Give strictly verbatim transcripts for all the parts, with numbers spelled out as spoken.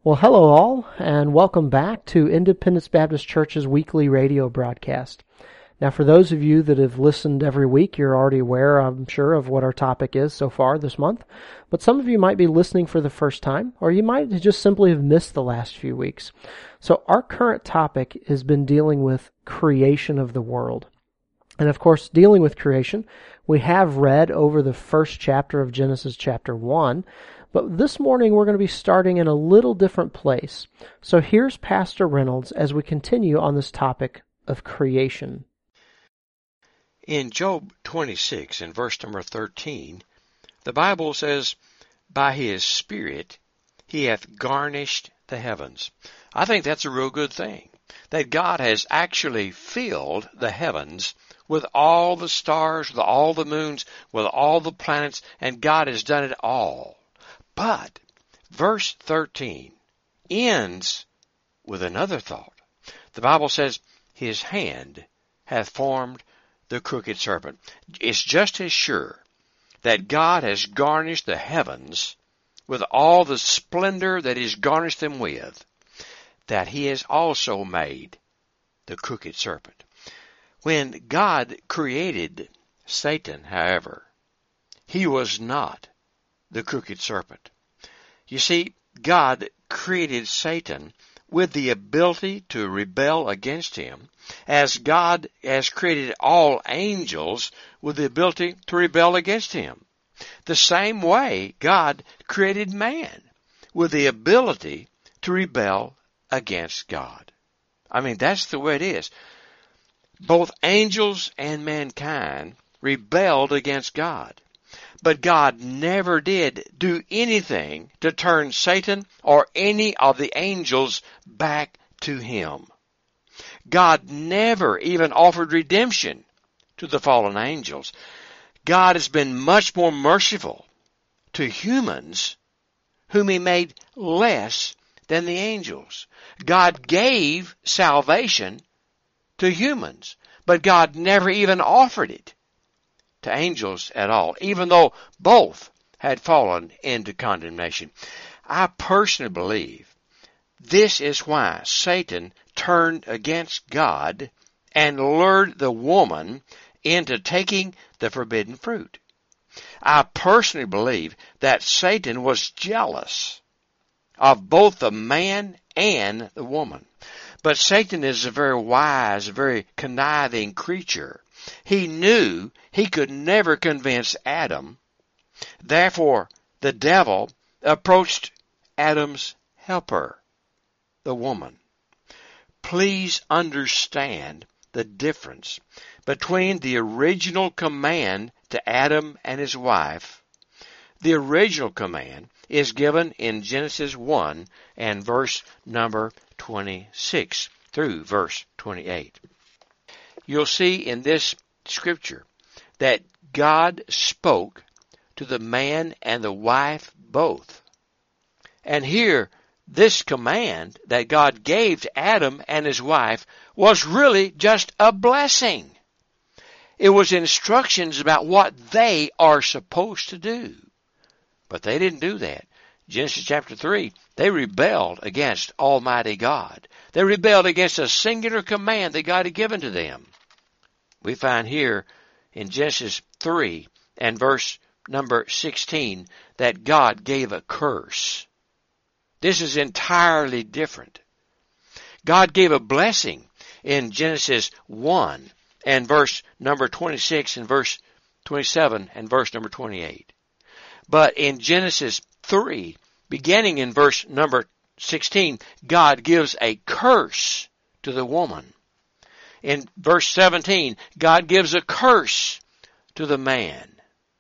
Well, hello all, and welcome back to Independence Baptist Church's weekly radio broadcast. Now, for those of you that have listened every week, you're already aware, I'm sure, of what our topic is so far this month. But some of you might be listening for the first time, or you might just simply have missed the last few weeks. So our current topic has been dealing with creation of the world. And of course, dealing with creation, we have read over the first chapter of Genesis chapter one, but this morning we're going to be starting in a little different place. So here's Pastor Reynolds as we continue on this topic of creation. In Job twenty-six, in verse number thirteen, the Bible says, "By his Spirit he hath garnished the heavens." I think that's a real good thing, that God has actually filled the heavens with all the stars, with all the moons, with all the planets, and God has done it all. But verse thirteen ends with another thought. The Bible says, "His hand hath formed the crooked serpent." It's just as sure that God has garnished the heavens with all the splendor that he's garnished them with, that he has also made the crooked serpent. When God created Satan, however, he was not the crooked serpent. You see, God created Satan with the ability to rebel against him, as God has created all angels with the ability to rebel against him. The same way God created man with the ability to rebel against God. I mean, that's the way it is. Both angels and mankind rebelled against God. But God never did do anything to turn Satan or any of the angels back to him. God never even offered redemption to the fallen angels. God has been much more merciful to humans whom he made less than the angels. God gave salvation to humans, but God never even offered it to angels at all, even though both had fallen into condemnation. I personally believe this is why Satan turned against God and lured the woman into taking the forbidden fruit. I personally believe that Satan was jealous of both the man and the woman. But Satan is a very wise, very conniving creature. He knew he could never convince Adam. Therefore, the devil approached Adam's helper, the woman. Please understand the difference between the original command to Adam and his wife. The original command is given in Genesis one and verse number twenty-six through verse twenty-eight. You'll see in this scripture that God spoke to the man and the wife both. And here, this command that God gave to Adam and his wife was really just a blessing. It was instructions about what they are supposed to do. But they didn't do that. Genesis chapter three, they rebelled against Almighty God. They rebelled against a singular command that God had given to them. We find here in Genesis three and verse number sixteen that God gave a curse. This is entirely different. God gave a blessing in Genesis one and verse number twenty-six and verse twenty-seven and verse number twenty-eight. But in Genesis three, beginning in verse number sixteen, God gives a curse to the woman. In verse seventeen, God gives a curse to the man.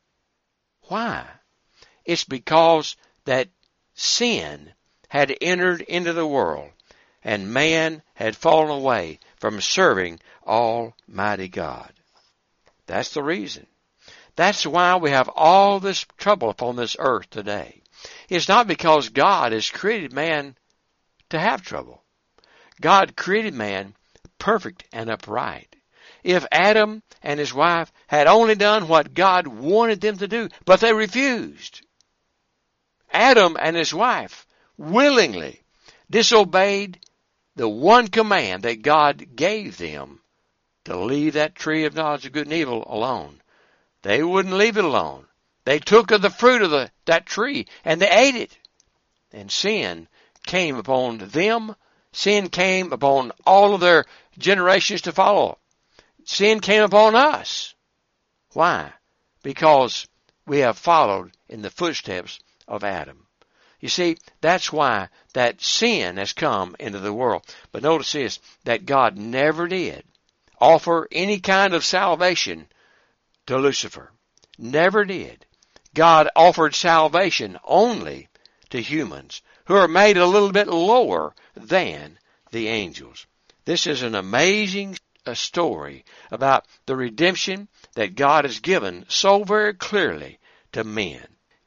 Why? It's because that sin had entered into the world, and man had fallen away from serving Almighty God. That's the reason. That's why we have all this trouble upon this earth today. It's not because God has created man to have trouble. God created man perfect and upright. If Adam and his wife had only done what God wanted them to do, but they refused. Adam and his wife willingly disobeyed the one command that God gave them to leave that tree of knowledge of good and evil alone. They wouldn't leave it alone. They took of the fruit of the, that tree and they ate it. And sin came upon them. Sin came upon all of their generations to follow. Sin came upon us. Why? Because we have followed in the footsteps of Adam. You see, that's why that sin has come into the world. But notice this, that God never did offer any kind of salvation to Lucifer. Never did. God offered salvation only to humans who are made a little bit lower than the angels. This is an amazing uh, story about the redemption that God has given so very clearly to men.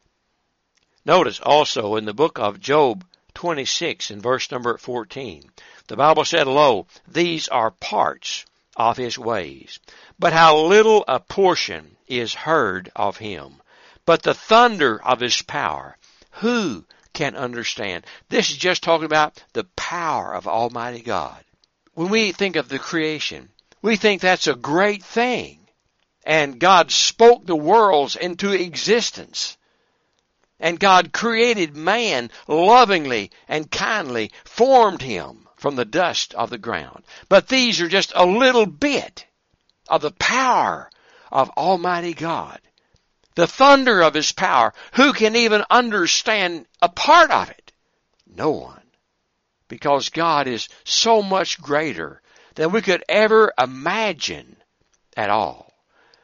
Notice also in the book of Job twenty-six in verse number fourteen, the Bible said, "Lo, these are parts of his ways, but how little a portion is heard of him. But the thunder of his power, who can understand?" This is just talking about the power of Almighty God. When we think of the creation, we think that's a great thing. And God spoke the worlds into existence. And God created man lovingly and kindly, formed him from the dust of the ground. But these are just a little bit of the power of Almighty God. The thunder of his power. Who can even understand a part of it? No one. Because God is so much greater than we could ever imagine at all.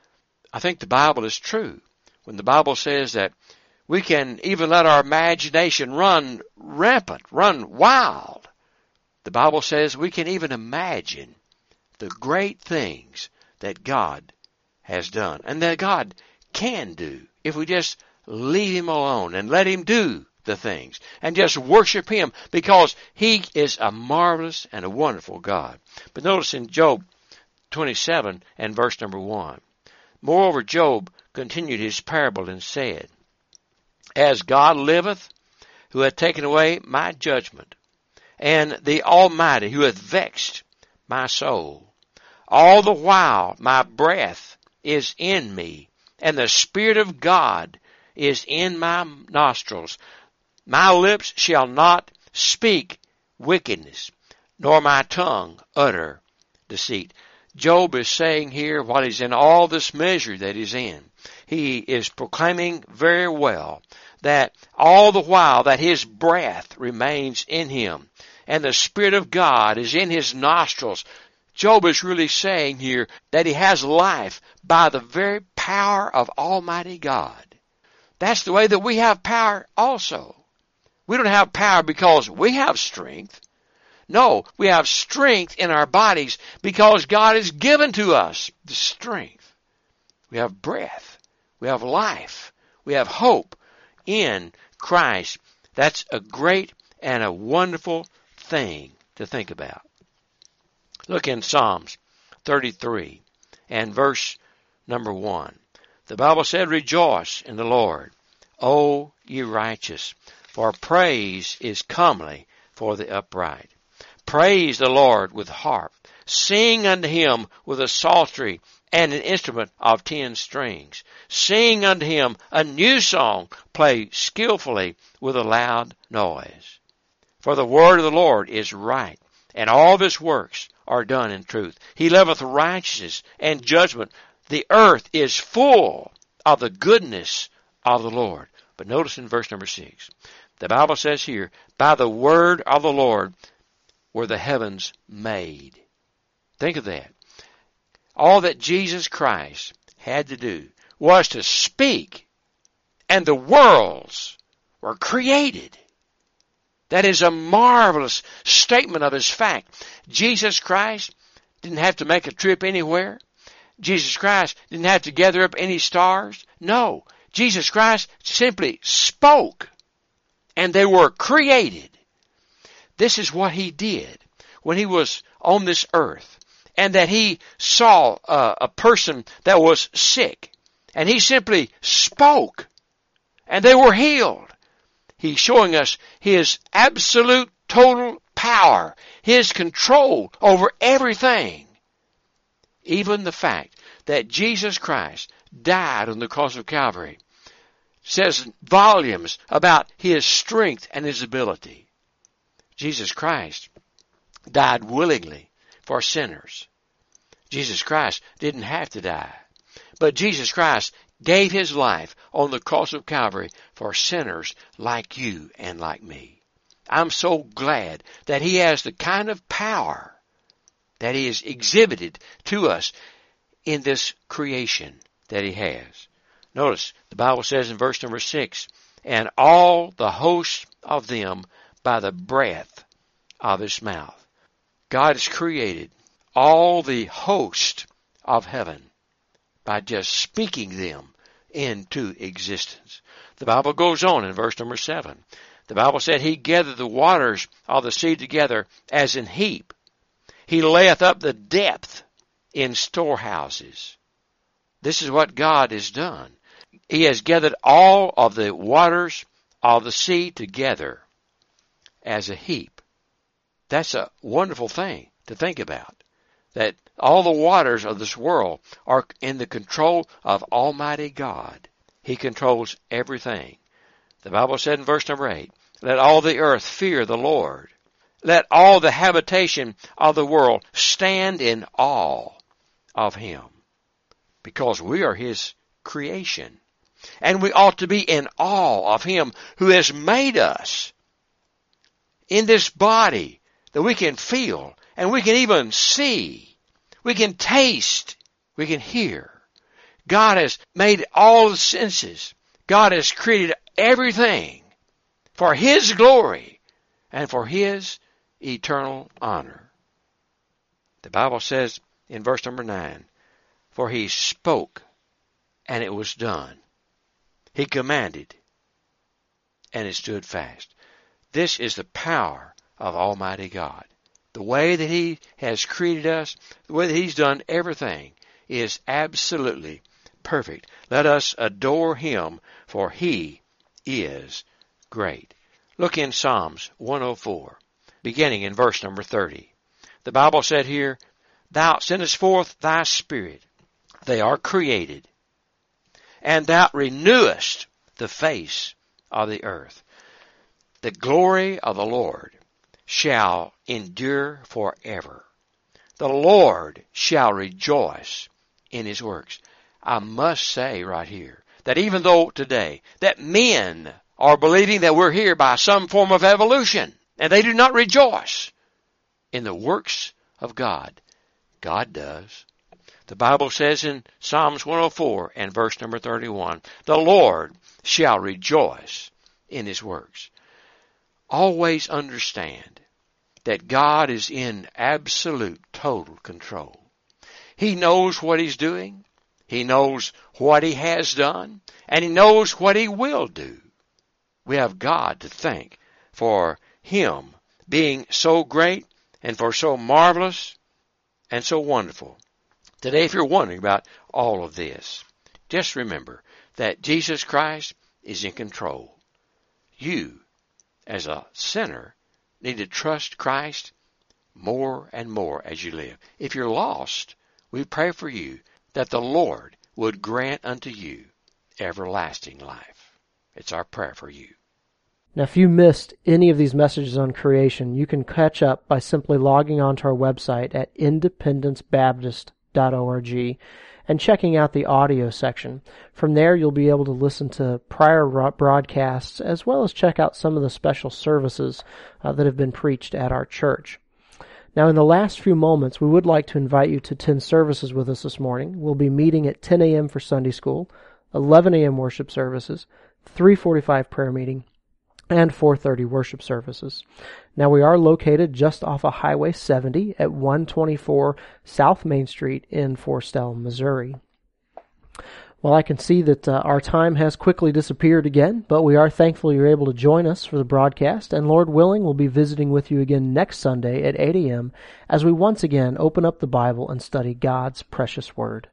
I think the Bible is true when the Bible says that we can even let our imagination run rampant, run wild. The Bible says we can even imagine the great things that God has done and that God can do if we just leave him alone and let him do the things and just worship him, because he is a marvelous and a wonderful God. But notice in Job twenty-seven and verse number one, "Moreover, Job continued his parable and said, As God liveth, who hath taken away my judgment, and the Almighty, who hath vexed my soul, all the while my breath is in me, and the Spirit of God is in my nostrils. My lips shall not speak wickedness, nor my tongue utter deceit." Job is saying here, while he's in all this misery that he's in, he is proclaiming very well that all the while that his breath remains in him, and the Spirit of God is in his nostrils. Job is really saying here that he has life by the very power of Almighty God. That's the way that we have power also. We don't have power because we have strength. No, we have strength in our bodies because God has given to us the strength. We have breath. We have life. We have hope in Christ. That's a great and a wonderful thing to think about. Look in Psalms thirty-three and verse number one. The Bible said, "Rejoice in the Lord, O ye righteous, for praise is comely for the upright. Praise the Lord with harp. Sing unto him with a psaltery and an instrument of ten strings. Sing unto him a new song. Play skillfully with a loud noise. For the word of the Lord is right, and all of his works are done in truth. He loveth righteousness and judgment. The earth is full of the goodness of the Lord." But notice in verse number six, the Bible says here, "By the word of the Lord were the heavens made." Think of that. All that Jesus Christ had to do was to speak, and the worlds were created. That is a marvelous statement of his fact. Jesus Christ didn't have to make a trip anywhere. Jesus Christ didn't have to gather up any stars. No, Jesus Christ simply spoke, and they were created. This is what he did when he was on this earth, and that he saw uh, a person that was sick, and he simply spoke, and they were healed. He's showing us his absolute total power, His control over everything. Even the fact that Jesus Christ died on the cross of Calvary says volumes about His strength and His ability. Jesus Christ died willingly for sinners. Jesus Christ didn't have to die. But Jesus Christ gave His life on the cross of Calvary for sinners like you and like me. I'm so glad that He has the kind of power that He has exhibited to us in this creation that He has. Notice, the Bible says in verse number six, and all the host of them by the breath of His mouth. God has created all the host of heaven by just speaking them into existence. The Bible goes on in verse number seven. The Bible said He gathered the waters of the sea together as an heap. He layeth up the depth in storehouses. This is what God has done. He has gathered all of the waters of the sea together as a heap. That's a wonderful thing to think about. That all the waters of this world are in the control of Almighty God. He controls everything. The Bible said in verse number eight, let all the earth fear the Lord. Let all the habitation of the world stand in awe of Him. Because we are His creation. And we ought to be in awe of Him who has made us in this body that we can feel and we can even see. We can taste. We can hear. God has made all the senses. God has created everything for His glory and for His eternal honor. The Bible says in verse number nine, for He spoke and it was done. He commanded and it stood fast. This is the power of Almighty God. The way that He has created us, the way that He's done everything is absolutely perfect. Let us adore Him, for He is great. Look in Psalms one oh four, beginning in verse number thirty. The Bible said here, Thou sendest forth Thy Spirit, they are created, and Thou renewest the face of the earth. The glory of the Lord shall endure forever. The Lord shall rejoice in His works. I must say right here that even though today that men are believing that we're here by some form of evolution, and they do not rejoice in the works of God, God does. The Bible says in Psalms one oh four and verse number thirty-one, the Lord shall rejoice in His works. Always understand that God is in absolute, total control. He knows what He's doing. He knows what He has done. And He knows what He will do. We have God to thank for Him being so great and for so marvelous and so wonderful. Today, if you're wondering about all of this, just remember that Jesus Christ is in control. You, as a sinner, need to trust Christ more and more as you live. If you're lost, we pray for you that the Lord would grant unto you everlasting life. It's our prayer for you. Now, if you missed any of these messages on creation, you can catch up by simply logging onto our website at independence baptist dot org and checking out the audio section. From there, you'll be able to listen to prior broadcasts as well as check out some of the special services uh, that have been preached at our church. Now, in the last few moments, we would like to invite you to attend services with us this morning. We'll be meeting at ten a.m. for Sunday school, eleven a.m. worship services, three forty-five prayer meeting, and four thirty worship services. Now, we are located just off of Highway seventy at one twenty-four South Main Street in Forestell, Missouri. Well, I can see that uh, our time has quickly disappeared again, but we are thankful you're able to join us for the broadcast, and Lord willing, we'll be visiting with you again next Sunday at eight a.m. as we once again open up the Bible and study God's precious Word.